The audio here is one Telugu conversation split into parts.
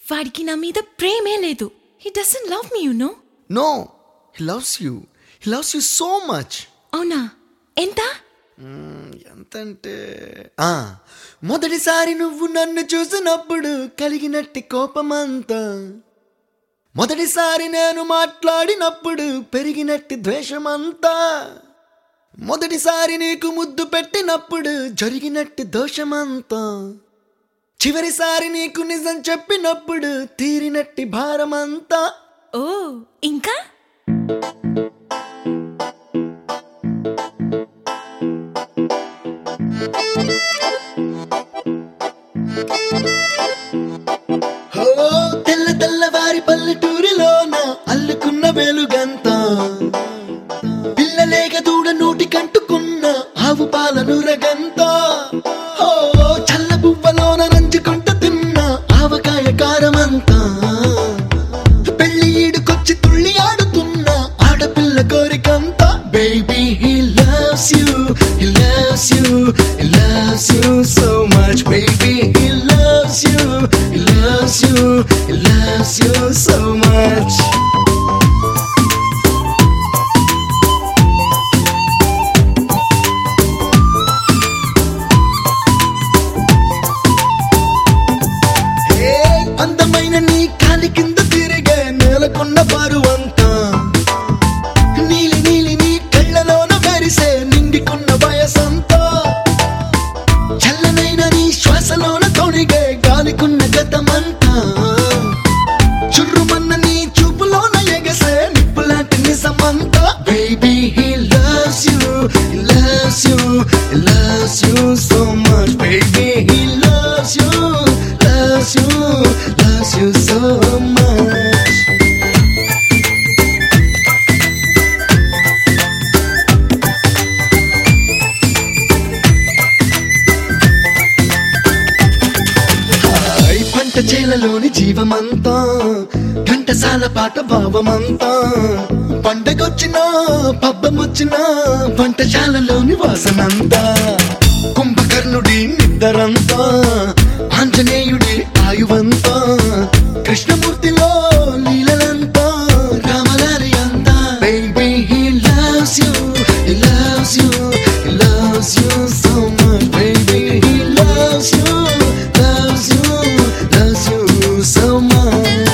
వాడికి నా మీద ప్రేమే లేదు. He doesn't love me, you know. No, he loves you. He loves you so much. అవునా? ఎంత? ఎంతంటే మొదటిసారి నువ్వు నన్ను చూసినప్పుడు కలిగినట్టి కోపమంతా, మొదటిసారి నేను మాట్లాడినప్పుడు పెరిగినట్టి ద్వేషమంతా, మొదటిసారి నీకు ముద్దు పెట్టినప్పుడు జరిగినట్టి దోషమంతా, చివరిసారి నీకు నిజం చెప్పినప్పుడు తీరినట్టి భారమంతా. ఓ ఇంకా తెల్ల తెల్లవారి పల్లెటూరిలోన అల్లుకున్న వెలుగంతా, పిల్లలేక దూడ నోటి కంటుకున్న ఆవు పాలను రగంతా, చల్ల పువ్వలోన నంచుకుంటూ తిన్న ఆవకాయ కారమంతా, పెళ్లి ఈడుకొచ్చి తుళ్ళి ఆడుతున్న ఆడపిల్ల కోరికంతా. Baby, he loves you, he loves you, he loves you so much. Baby, he loves you, he loves you, he loves you so much. Hey, అందమైన నీ కాలి కింద తిరిగే నేలకొన్న బరువంతా, నీలి నీలి నీ కళ్ళలోన మెరిసే నిండికున్న వయసంతా, చల్లనైన నీ శ్వాసలోన తొడిగే గాలికున్న గతమంతా, చుర్రుమన్న నీ చూపులోన ఎగసే నిప్పులాంటి నిజమంతా. Baby, he loves you, he loves you, he loves you so much. Baby, he loves you, loves you, loves you so much. పంట చేలలోని జీవమంతా, ఘంటసాల పాట భావమంతా, పండగొచ్చినా పబ్బమొచ్చినా వంటశాలలోని వాసనంతా, కుంభకర్ణుడి నిద్దరంతా, ఆంజనేయుడి ఆయువంతా, కృష్ణమూర్తిలో లీలలంతా, రామలారి అంతా. Baby, he loves you, he loves you, he loves you so much. Baby, he loves you, loves you, loves you so much.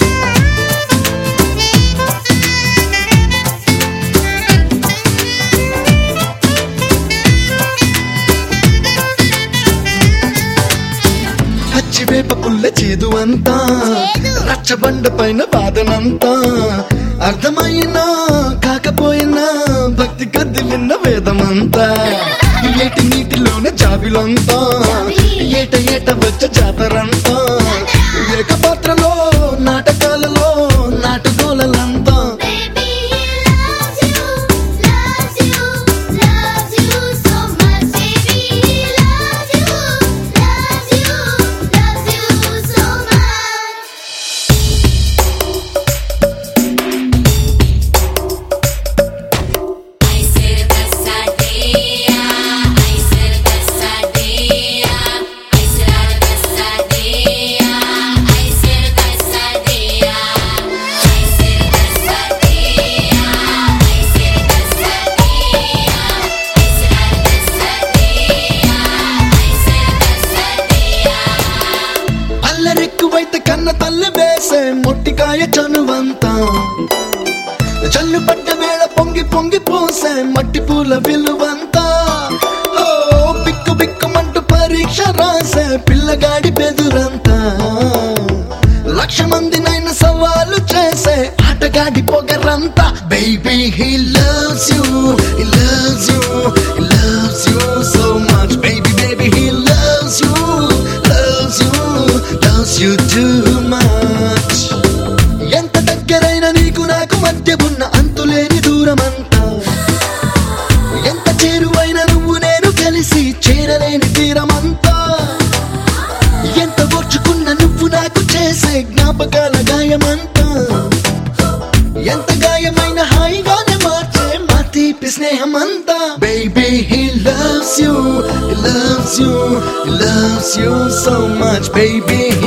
పచ్చివేప పుల్ల చేదు అంతా, రచ్చబండ పైన వాదనంతా, అర్థమైనా కాకపోయినా భక్తి కద్ది విన్న వేదమంతా, ఏటి నీటిలోన జాబిలంతా, ఏట ఏట వచ్చ జాతరంతా, ఏకపాత్రలో నాటకాలలో నాటుకోలంతా. అల్లరెక్కువైతే కన్న తల్లి వేసే మొట్టికాయ చనువంతా, జల్లు పడ్డ వేళ పొంగి పొంగి పోసే మట్టి పూల విలువంతా, బిక్కు బిక్కుమంటూ పరీక్ష రాసే పిల్లగాడి బెదురంతా, లక్ష మందినైన సవాలు చేసే ఆటగాడి పొగరంతా. Baby, he loves you, he loves you, he loves you so much. Baby, baby, he loves you, loves you, loves you too much. ఎంత దగ్గరైన నీకు నాకు మధ్య ఉన్న అంతులేని దూరమంతా, ఎంత చేరువైన నువ్వు నేను కలిసి చేరలేని తీరమంతా, ఎంత ఓర్చుకున్న నువ్వు నాకు చేసే జ్ఞాపకాల గాయమంతా, ఎంత గాయమైన హాయిగానే మార్చే మా తీపి స్నేహమంతా. Baby, he loves you, he loves you, he loves you so much. Baby,